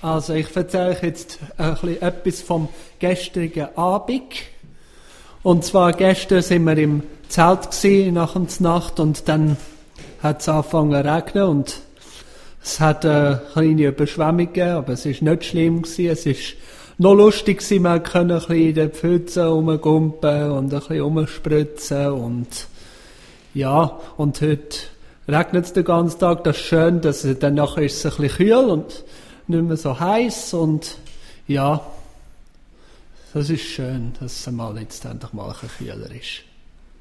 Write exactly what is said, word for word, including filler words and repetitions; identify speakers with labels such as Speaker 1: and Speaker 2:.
Speaker 1: Also ich erzähle euch jetzt ein bisschen etwas vom gestrigen Abend. Und zwar gestern sind wir im Zelt gewesen, nach der Nacht, und dann hat es angefangen zu regnen und es hat eine kleine Überschwemmung gegeben, aber es war nicht schlimm gewesen. Es war noch lustig gewesen, wir konnten ein bisschen in den Pfützen rumgumpen und ein bisschen rumspritzen und ja, und heute regnet es den ganzen Tag, das ist schön, dass dann nachher ist es ein bisschen kühl und nicht mehr so heiß und ja, das ist schön, dass es mal jetzt endlich mal ein bisschen kühler ist.